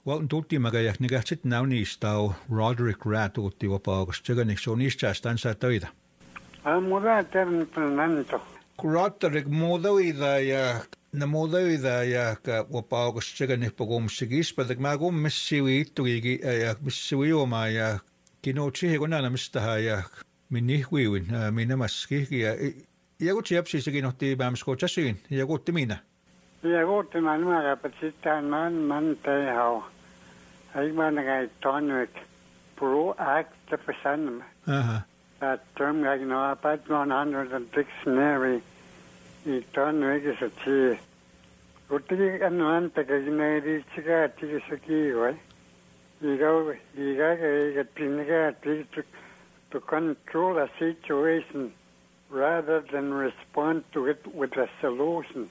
Well, tutti magaya nigachit naunistau Roderick Rat utti wapaagos tseganik sonista stansa toida. Muda tern prenanto. Roderick modoida ja ka wapaagos tseganik pagomsigis padak magum missiwi tuigi ja missiwi oma ja kinochi hegona namistaha ja minihwiwin minamaski ja kutsi japsi notti bamskochasin ja kutti mina. Ja kutti man maga patsitaan man teihau. Ai man gai tonwek proactive person. That term like no about 100 dictionary. I tonwek is a chi. Kutti anuan tagineri chiga tigisaki wai. Iga piniga to control a situation rather than respond to it with a solution.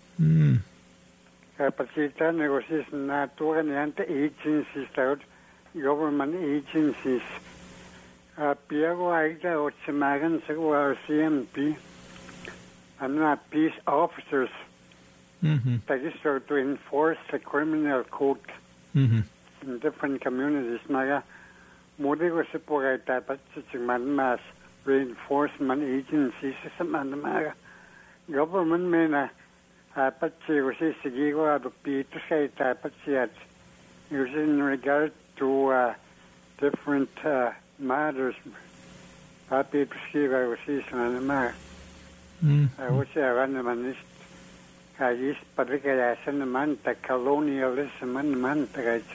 Capacita negotiation natural and agencies out, government agencies. Piago Aida or Samagan or CMP and not peace officers. That is to enforce the criminal code in different communities. Naga Modigo Sepogaita, but such mass reinforcement agencies, some government men. Patsi was sigigo ado Peter Saita patsi in regard to different matters. Papi Pisciva was isman. I would say Ranamanist. I used Padricayas Manta, colonialism and Manta.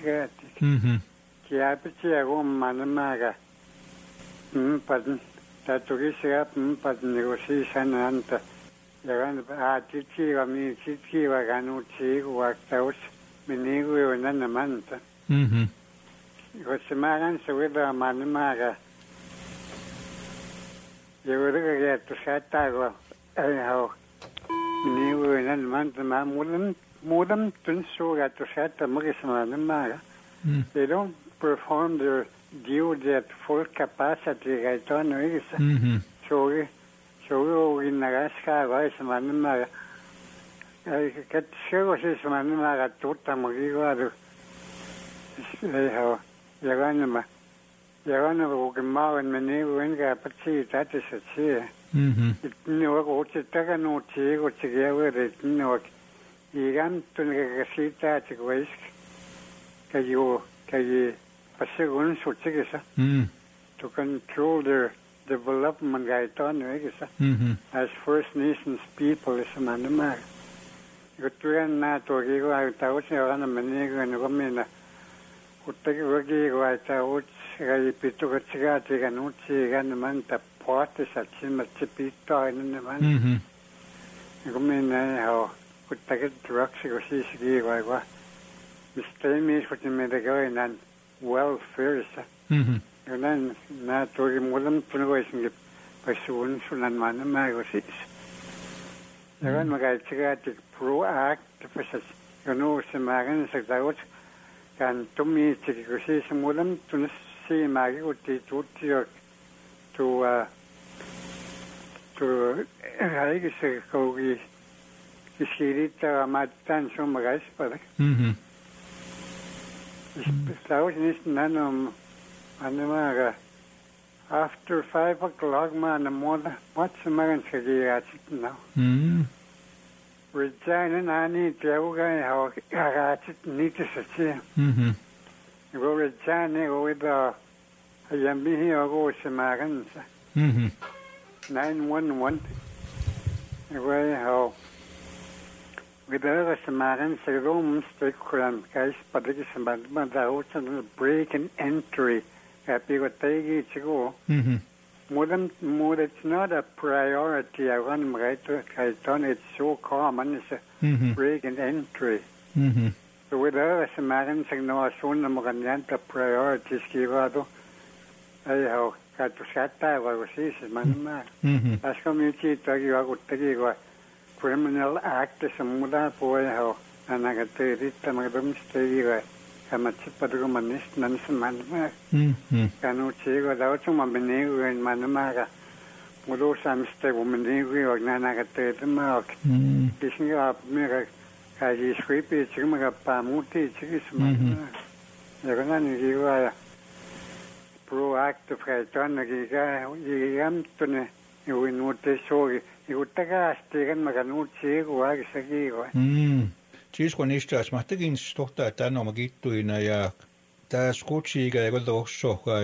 Kiapici a room manamaga. Pardon. That to get up, pardon negotiation and Chichi wa mi chichi wa ganuchi wa taus minigu wa nanamanta. Kosimagan sa wida manamaga. Yawuriga get to satago anyhow. Minigu wa nanamanta ma mudam tunso got to sata mugismanamaga. They don't perform their duty at full capacity. I don't know. So in Nagaska, vice manamaga. I get sure is manamaga tota mogigo. Yaganama Yaganama and Menu and Gapachi, that is a cheer. It no go to Tagano Chigo together, it no Yagan to Nagasita to waste. Kayi Pasigun Sutigisa to control their development as First Nations people is a manamag. You train not to give out on a manigo and Romina who take a gigo at out, Pitugatigati and Uchi and Manta parties at Chimachipito in the man. Romina how could take it drugs or see gigo. Mr. Miss what you made a go and welfare. And then, not to remove them to the Western pursuance and manamagosis. The one Magatic proactive, you know, some Magans out, and to me, to see some of them to see Magoti to I guess, Kogi, Ishirita, Matan, some guys, but it's none Anamaga. After 5 o'clock, man, what's the man say now? Regina, I need to go. I need to see. You go Regina with a Yambi here, go to Magans. 911. Away how with the other Samaritans, the Romans take crime, guys, but it is about the break and entry. Happy with take go. More, it's not a priority. I want to it's so common. It's a break and entry. So with us, Americans, I know as soon as I'm priorities, Kivado, I have got to shut that. I was easy, man. As community, you have criminal act is a muda boy, how, and I got to read them, I don't stay. Kamachipadumanist Nansaman Kanuchi without some Manego and Manamaga. Mudo some stay Womanigu or Nanaka the milk. Kissing up Mira Kaji Sweepy, Chimaga Pamuti, Chigisman. Ja kun on kiva ja proactive käytön ikämtune juuri nuutte sogi. Juuri takasti kan makan nuutsi kuvaakissa kiva. Siis kun niistä mahtakin tohtaa tänne oma kittuina ja tää skutsiikä ja kotossa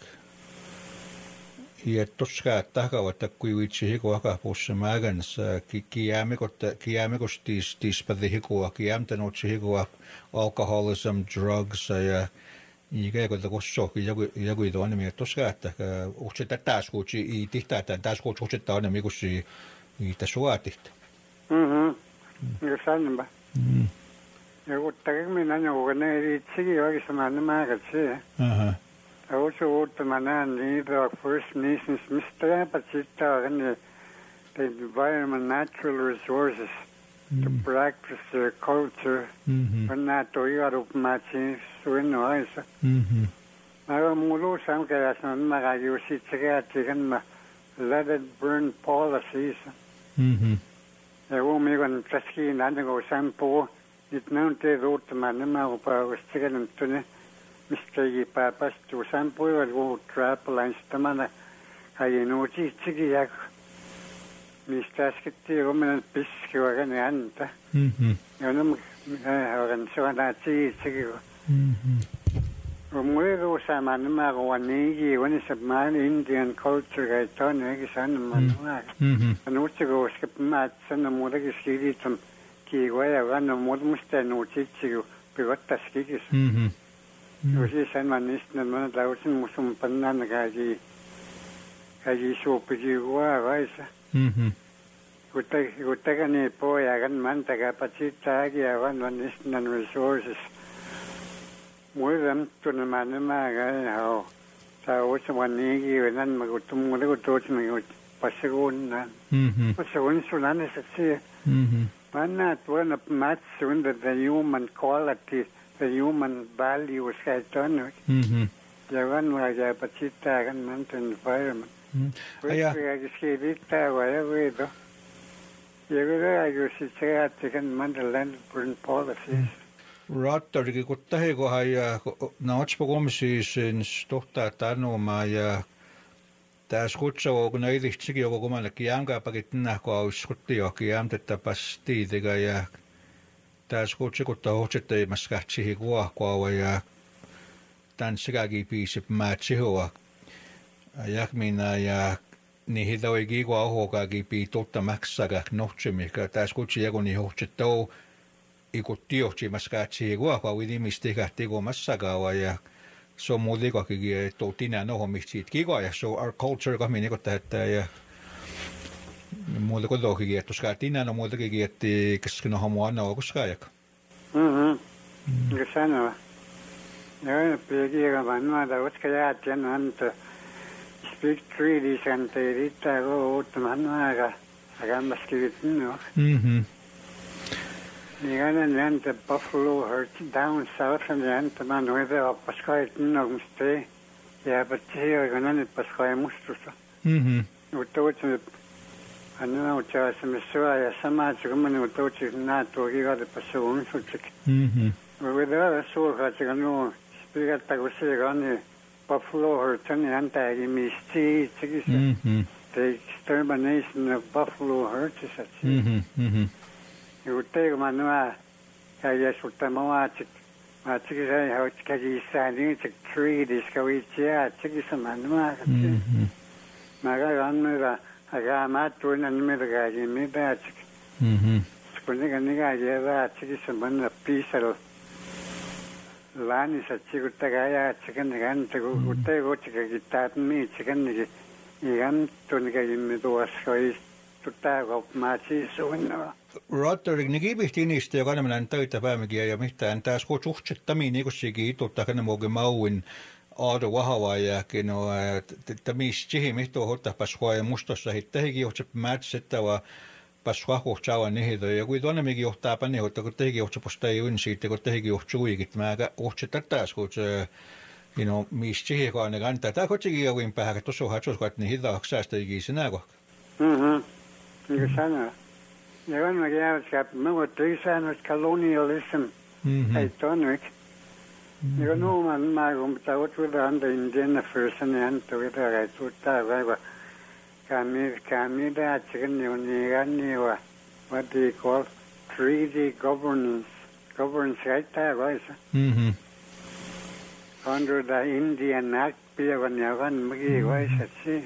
ja toskaa takavatta kui vitsi hikoa puussa mägänsä kiämikos tispati hikoa kiämtänutsi hikoa alcoholism drugs ja ikä kotossa joku tuonne mikä toskaa että utsetta taas kutsi i tihtaa taas kutsi utsetta on mikusi niitä suotit. Ja sanonpa. Ja kuitenkin minä jokin ei itsekin oikeastaan määrät siihen. Also uuttamana niitä First Nations mistä patittaa the environment natural resources to practice their culture. On näitä toivarupumattiin suinnoissa. Mä oon muulu samkäjäs on mä kaikki sitsekätikan mä let it burn policies. Ja uumikon täskin näin kun sampuu nyt näyttää uuttamana mä upaavasti tekemään mistä ei pääpästu sampuivat kun trapalaistamana kaikki tsikin ja mistä äskettiin ominen piskivakan ääntä. Ja on suona tsikin. Muidu saman mä kun niinkin on se maan Indian culture käytön eikä sanomaan mä. Nuutsi koska mä sanon muutakin siitä kiiva ja vaan muuta musta nuutsi tsikin pivottaskikin. Jos sanoin niistä, mä lausin musun pannaan kaikki suopisi kuvaavaisa. Kuitenkin niin pojakan mantakaa patsittaakin ja vaan niistä resources. Muiden tunnemaan nämä hau. Tää olisi vaan niinkin venän mä kun muuta kun toisin niin passakunnan. Passakunnan sun anneset siihen. Mä näet vuonna matsuun the human quality. The human values käytön. Ja vanhaa patsittaa kan mountain environment. Kuitenkin skivittää vai viido. Ja kyllä sitten se kan mountain land burn policies. Rattorikin kun tahikohan ja naotspokomisiin tohtaa tanoma ja tässä kutsuu kun ei tihtikin joku kumannekin jämkääpäkin nähkoa uskotti johonkin jämtettä pastiitikä ja tässä kutsikutta hohtsetteimassa kätsihin kuohkoa ja tanssikäkin piisip määtsihoa. Ja minä ja niihin toi kiikoa ohokakin pii totta maksakaan nohtsimika. Tässä kutsi joku niin hohtsettou ikut tiohtsimassa kätsihin kuohkoa uidimista kähti kuomassakaan ja se on muuta ikakin, että on tinään ohomista siitä kiikoa ja se on our culture kahmin ikot tähtää ja muuta kuin tohkikin, että koska tinään on muutakin, että kesken on hamu anna koska aika. Niin sanoa. Joo, piikiä vanhaa, koska jäätien antaa speak treaties antaa riittää kun uuttamaan aika akammaskivit no. Niin aina antaa Buffalo Hurt down south and antaa man hoida oppaskait nogmista ja patsi oikein annetpaskai mustusta. Mutta uutsin anna uutsaa semmoista ja samaa se kun minä uutsin naattua kiikaatepassa unsutsit. Vedä suokaatsi nuo spikatta kun se kanni Buffalo Hurt niin antaakin misti itsekin the extermination of Buffalo Hurts at ja uutteeko mä nuo ja sutta maatsit maatsit sai haut käsissä niin se treaties kavitsia itsekin sama nuo mä kannan aga maattuina nimelläkin mitä itsekin kun nikä jäävää itsekin semmoinen piisalo Lani satsi kuttakaa ja tsekan kanta kuttai kutsakin taatan miit tsekan ihan tunnikin me tuossa tuttaa kopmaatsi suunnaa. Rottorik ne kipihti niistä ja kannamme töitä päämäkiä ja mitään taas kun suhtsettamiin niin kuin sekin tuttaa kannamuokin mauin aado vahavaajakin no että mistihin mihto ottaa pasua ja mustossa hittähikin johtsa määtsettävää pasua kohtaa niitä ja kun tuonnemminkin johtaa panne että kun tehikin johtaa postaa ei siitä kun tehikin johtaa uikit mä kohtaa taas kun se mistihin kannan kantaa tää kotsakin jokin päähän tuossa on hatsos että niin hitaaksi säästäjikin sinä kohta. Niin kuin sanoo. Ja vanha jäävätkään, mä voin säännöt colonialism ei tonnik. You know, man, my room, I was with the Indian first and then to it, I took that. Kami that chicken, you what they call 3D governance right there, right? Under the Indian Act, when you run McGee, right? See.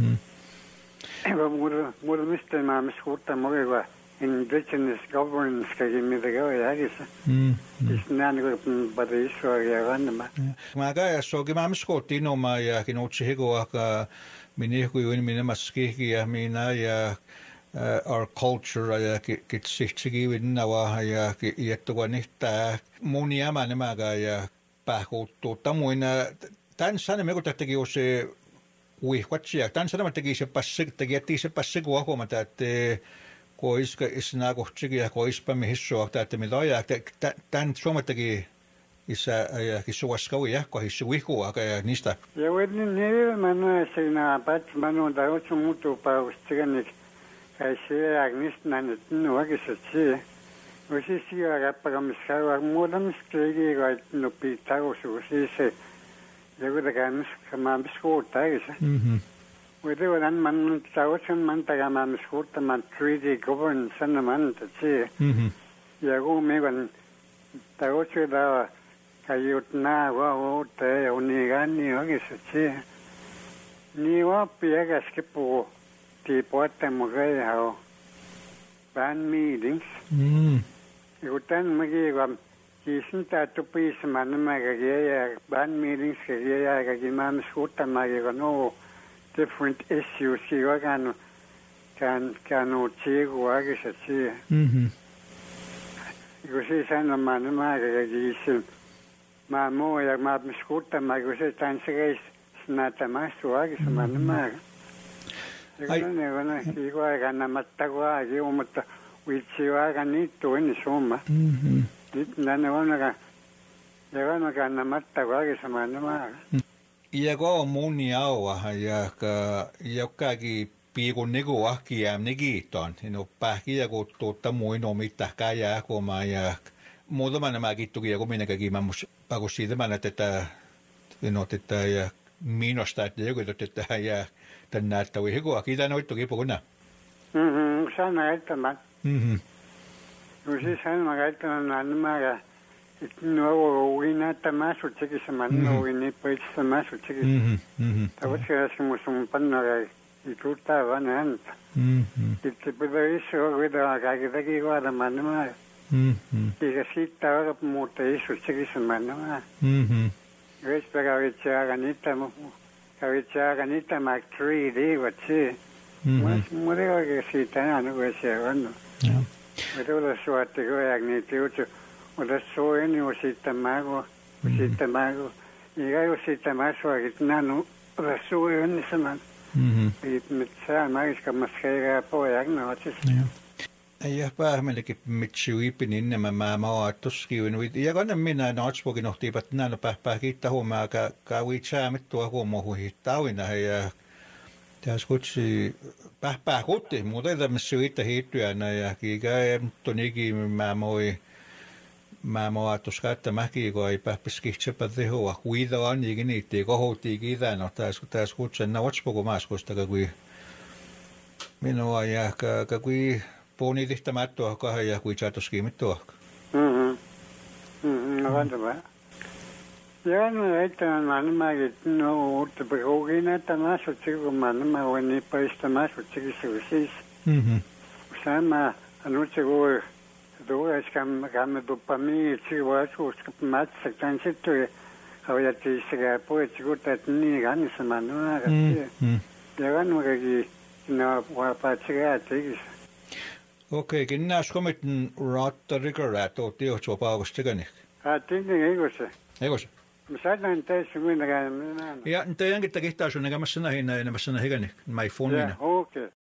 What Mr. Mam's what the more indigenous governance came me the go, I guess. It's not good, but it's for you run them. My guy, so give my Scott, no, my Kinochigo, Miniku, Minamaski, I mean, our culture, get 60 within our yet to one Moniama Nemaga, Paco, Tamuina, Tan Sanamego Tategose. What she done some of the Pacific to get this Pacific home that Koiska is Nago Chigi, Koispa Mihisho, that the Midoya, that Dan Tromatagi is a Hiswaskoya, Kohiswiko, Nista. Yeah, we didn't hear Manu saying about Manu Daochumuto Power Stiganik. I say Agnes Nan, no, I guess it's we see a Rapagam more than Skagi, right? No Pitao, so she said. They were the guns come on school ties. We do an man, thousand Mantagam school, the man 3D governance and the man to see. Yago me when the Ocho da Kayutna, Onigani, I guess it's Niwa Piaga Skipo, Tipota Mogay, how band meetings. You tell me. Isn't that to please Manamaga band meetings, Imam Skuta Magano, different issues, Siwagano can Chigo Agassi. You see, San Manamaga, Mamoya, Mam Skuta, Magus, Tansagas, Snatamasu Agas, Manamaga. You're going to see what I Namatawa, Yomata, which you are need to win Soma. Iago Muniawa, Yakagi Pigo Nego Akiam Negiton, Pakiago Totamuino Mitakaya, Maya Modamanamagi to Yagominagagi Mamus Pagosi the Manateta, that Minostat, Yago, the Nata Wigo, Akida no to Gipona. Sana, you see, San Margaret and Anamaga, it's no, we not the mass with chickens, no, we need to the mass with chickens. I was asking some panera, it would have one hand. It's a very sure with a Gagagi or the Manama. He can see tower of motor with chickens and Manama. Grace Pagavicha, Anita, Mac 3D, what she was more see, and we say, with all the sort to go Agnitude, with a so any was it Tamago, was it Tamago. You go see Tamaso, it's none of the so in this man. It Mitsa, Mascara, Poyagno. Päämälikin mitsuipin inne mä tuskin with ja kannan minä natspokin ohti pat nana pähpää kiittää huomaa ka witsäämit tuo huomo hittauina ja tässä kutsi pähpää kutti muuta tämä suitta hiittyänä ja kiikä tonikin mä tuskatta mäki kun ei pähpäs kihtsepä tehoa huida on ikin niitti kohoutti kiitää no tässä kutsen natspoku maaskosta kui minua ja kui Poni tehtämättöä kahden ja kuin saatoskiimittöä. No kantava. Ja no että manmaget no uutta pekogina tämä sottiku manma wani paista mas sottiku siis. Sama anutseku doa skam dopamine tsiwa suskap mat saktan sittu hawati siga poetiku tatni ganisa manma. Ja no kaki no wapatsiga tegis. Okei, kinnäs komitten raattarikarat otti johtua paukosta känik. Tinkin eikö Eikos? Mä saadaan tässä minä. Ja teidänkin tekihtaa sun näkemässä näihin enemmän näihin känik. Mä ei fonina. Ja,